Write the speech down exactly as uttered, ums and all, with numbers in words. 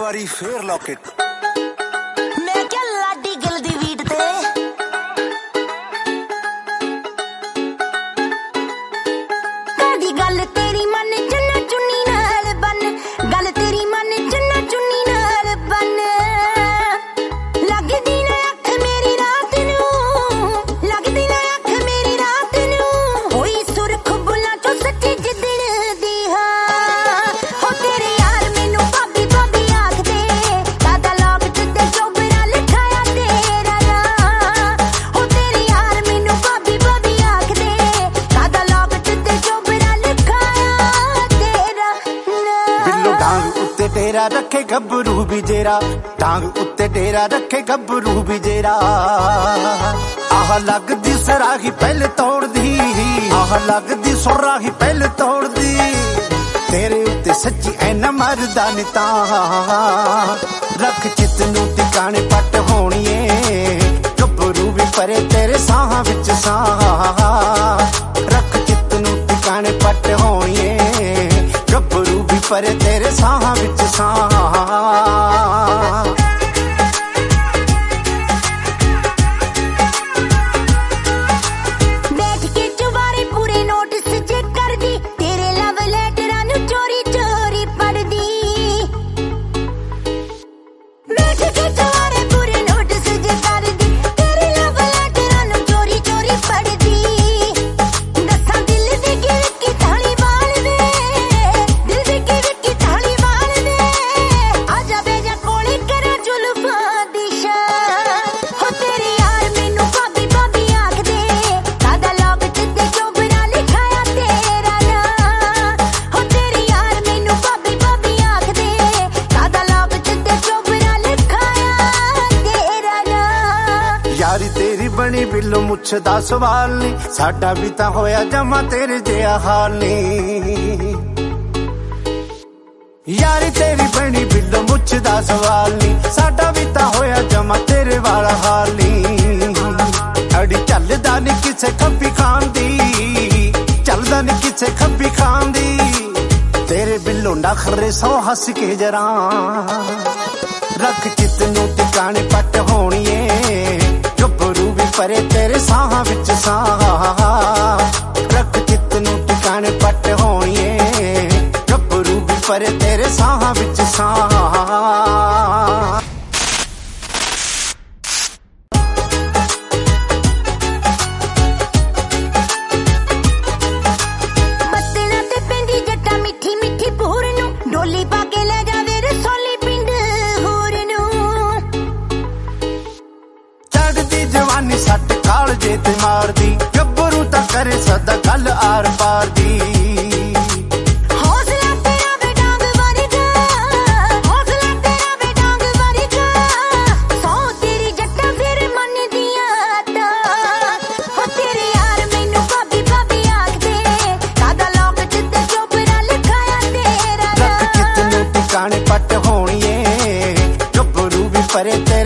ਵਾਰੀ ਫੇਰ ਲੌਕਟ ਮੈਂ ਕਿਹਾ ਲਾਡੀ ਗਿਲ ਦੀ ਵੀਟ ਤੇ ਕਾਦੀ ਗੱਲ ਤੇਰੀ ਮਨ ਚੁੰਨਾ ਚੁੰਨੀ ਨਾਲ ਬਨ ਗੱਲ ਤੇਰੀ ਮਨ ਚੁੰਨਾ ਚੁੰਨੀ ਨਾਲ ਬਨ ਲੱਗਦੀ ਨਾ ਅੱਖ ਮੇਰੀ ਰਾਤ ਨੂੰ ਲੱਗਦੀ ਨਾ ਅੱਖ ਮੇਰੀ ਰਾਤ ਨੂੰ ਹੋਈ ਸੁਰਖ ਬੁੱਲਾਂ ਚੋਂ ਸੱਚੀ ਜਿੱਦਣ ਦੀ ਹਾਂ ਹੋ ਤੇਰੇ ਯਾਰ ਮੈਨੂੰ ਭਾਬੀ ਭਾਬੀ ਆਖਦੇ ਕਾਦਾ ਲੋਕ ਤੇ ਚੋਬਰਾ ਲਿਖਾਇਆ ਤੇਰਾ ਨਾਂ ਹੋ ਤੇਰੇ ਯਾਰ ਮੈਨੂੰ ਭਾਬੀ ਭਾਬੀ ਆਖਦੇ ਕਾਦਾ ਲੋਕ ਤੇ ਚੋਬਰਾ ਲਿਖਾਇਆ ਤੇਰਾ ਨਾਂ ਬਿੱਲੋ ਡਾਂਗ ਉੱਤੇ ਡੇਰਾ ਰੱਖੇ ਗੱਭਰੂ ਵੀ ਜੇਰਾ ਡਾਂਗ ਉੱਤੇ ਡੇਰਾ ਰੱਖੇ ਗੱਭਰੂ ਵੀ ਜੇਰਾ ਆਹ ਲੱਗਦੀ ਸਰਾਹੀ ਪਹਿਲੇ ਤੋੜਦੀ ਆਹ ਲੱਗਦੀ ਸੁਰਾਹੀ ਪਹਿਲੇ ਤੋੜਦੀ ਤੇਰੇ ਉੱਤੇ ਸੱਚੀ ਐਨਾ ਮਰਦਾ ਨੀ ਤਾਂ ਰੱਖ ਚਿੱਤ ਨੂੰ ਟਿਕਾਣੇ ਪੱਟ ਹੋਣੀਏ ਗੱਭਰੂ ਵੀ ਪਰੇ ਤੇਰੇ ਸਾਹਾਂ ਵਿੱਚ ਸਾਹ ਰੱਖ ਚਿੱਤ ਨੂੰ ਟਿਕਾਣੇ ਪੱਟ ਹੋਣੀਏ ਗੱਭਰੂ ਵੀ ਪਰੇ ਤੇਰੇ ਸਾਹਾਂ ਵਿੱਚ ਸਾਹ ਬੈਠ ਕੇ ਚੁਬਾਰੇ ਪੂਰੇ ਨੋਟਿਸ ਚੈੱਕ ਕਰਦੀ ਤੇਰੇ ਲਵ ਲੈਟਰਾਂ ਨੂੰ ਚੋਰੀ ਚੋਰੀ ਪੜਦੀ ਬੈਠ ਕੇ ਚੁਬਾਰੇ ਪੂਰੇ ਨੋਟਿਸ ਚੈੱਕ ਕਰਦੀ ਤੇਰੇ ਲਵ ਲੈਟਰਾਂ ਨੂੰ ਚੋਰੀ ਚੋਰੀ ਪੜਦੀ ਦੱਸਾਂ ਦਿਲ ਦੀ ਗਿਰਕੀ ਥਾਲੀ ਵਾਲ ਵੇ ਦਿਲ ਦੀ ਗਿਰਕੀ ਥਾਲੀ ਵਾਲ ਵੇ ਆਜਾ ਬੇਜਾ ਕੋਲੇ ਕਰਾਂ ਜ਼ੁਲਫਾਂ ਦੀ ਸ਼ਾਨ ਹੋ ਤੇਰੇ ਯਾਰ ਮੈਨੂੰ ਭਾਬੀ ਭਾਬੀ ਆਖਦੇ ਕਾਦਾ ਲੋਕ ਤੇ ਚੋਬਰਾ ਲਿਖਾਇਆ ਤੇਰਾ ਨਾਂ ਹੋ ਤੇਰੇ ਯਾਰ ਮੈਨੂੰ ਭਾਬੀ ਭਾਬੀ ਆਖਦੇ ਕਾਦਾ ਲੋਕ ਤੇ ਚੋਬਰਾ ਲਿਖਾਇਆ ਤੇਰਾ ਨਾਂ ਯਾਰੀ ਤੇਰੀ ਬਣੀ ਬਿੱਲੋ ਮੁੱਛ ਦਾ ਸਵਾਲ ਨੀ ਸਾਡਾ ਵੀ ਤਾਂ ਹੋਇਆ ਜਮਾ ਤੇਰੇ ਜਿਹਾ ਹਾਲ ਨੀ ਯਾਰੀ ਤੇਰੀ ਬਣੀ ਬਿੱਲੋ ਮੁੱਛ ਦਾ ਸਵਾਲ ਨੀ ਸਾਡਾ ਵੀ ਤਾਂ ਹੋਇਆ ਜਮਾ ਤੇਰੇ ਵਾਲਾ ਹਾਲ ਨੀ ਅੜੀ ਚੱਲਦਾ ਨੀ ਕਿਸੇ ਖੱਬੀ ਖਾਨ ਦੀ ਚੱਲਦਾ ਨੀ ਕਿਸੇ ਖੱਬੀ ਖਾਨ ਦੀ ਤੇਰੇ ਬਿੱਲੋ ਨਖਰੇ ਸੌ ਹੱਸ ਕੇ ਜਰਾ ਰੱਖ ਚਿੱਤ ਨੂੰ ਟਿਕਾਣੇ ਪੱਟ ਹੋਣੀਏ ਗੱਭਰੂ ਵੀ ਪਰੇ ਤੇਰੇ ਸਾਹਾਂ ਵਿੱਚ ਸਾਹ ਰੱਖ ਚਿੱਤ ਨੂੰ ਟਿਕਾਣੇ ਪੱਟ ਹੋਣੀਏ ਗੱਭਰੂ ਵੀ ਪਰੇ ਤੇਰੇ ਸਾਹਾਂ ਵਿੱਚ ਸਾਹ ਬੱਤਣਾ ਤੇ ਪੈਂਦੀ ਜੱਟਾ ਮਿੱਠੀ ਮਿੱਠੀ ਪੂਰ ਨੂੰ ਡੋਲੀ ਪਾ ਕੇ ਲੈ ਜਾਵੇ ਰਸੋਲੀ ਪਿੰਡ ਹੋਰ ਨੂੰ ਚੜਦੀ ਜਵਾਨੀ ਸੱਟ ਕਾਲਜੇ ਤੇ ਮਾਰਦੀ ਗੱਭਰੂ ਤਾਂ ਕਰੇ ਸਦਾ ਗੱਲ ਆਰ ਪਾਰ ਦੀ ਹੌਸਲਾ ਤੇਰਾ ਵੇ ਡਾਂਗ ਵਰਗਾ ਹੌਸਲਾ ਤੇਰਾ ਵੇ ਡਾਂਗ ਵਰਗਾ ਸੌ ਤੇਰੀ ਜੱਟਾ ਫਿਰ ਮੰਨਦੀਆਂ ਤਾਂ ਹੋ ਤੇਰੇ ਯਾਰ ਮੈਨੂੰ ਭਾਬੀ ਭਾਬੀ ਆਖਦੇ ਕਾਦਾ ਲੋਕ ਤੇ ਚੋਬਰਾ ਲਿਖਾਇਆ ਤੇਰਾ ਰੱਖ ਚਿੱਤ ਨੂੰ ਟਿਕਾਣੇ ਪੱਟ ਹੋਣੀਏ ਗੱਭਰੂ ਵੀ ਪਰੇ ਤੇ